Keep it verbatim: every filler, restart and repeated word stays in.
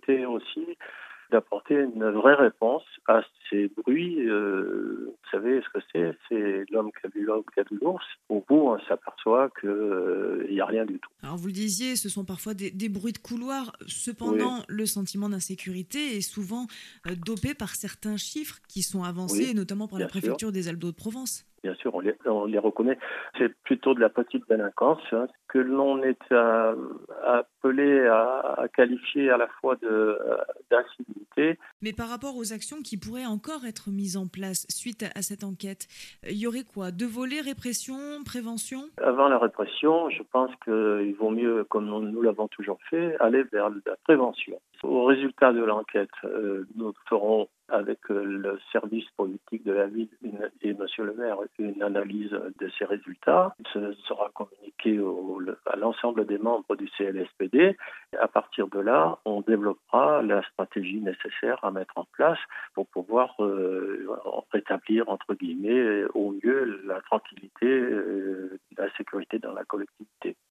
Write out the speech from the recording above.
était aussi d'apporter une vraie réponse à ces bruits. Euh, vous savez ce que c'est? C'est l'homme qui a vu l'homme qui a vu l'ours. Au bout, on s'aperçoit qu'il n'y a rien du tout. Alors vous le disiez, ce sont parfois des, des bruits de couloir. Oui, Cependant, le sentiment d'insécurité est souvent euh, dopé par certains chiffres qui sont avancés, oui, et notamment par la bien sûr. préfecture des Alpes-de-Haute-Provence. Bien sûr, on les, on les reconnaît. C'est plutôt de la petite délinquance hein, que l'on est à- appelé à, à qualifier à la fois de, euh, d'incivilité. Mais par rapport aux actions qui pourraient encore être mises en place suite à, à cette enquête, euh, il y aurait quoi? Deux volets, répression, prévention? Avant la répression, je pense qu'il vaut mieux, comme nous, nous l'avons toujours fait, aller vers la prévention. Au résultat de l'enquête, euh, nous ferons avec euh, le service politique de la ville une, et Monsieur le maire une analyse de ces résultats. Ce sera communiqué au, à l'ensemble des membres du C L S P D. Et à partir de là, on développera la stratégie nécessaire à mettre en place pour pouvoir euh, rétablir, entre guillemets, au mieux la tranquillité, euh, la sécurité dans la collectivité.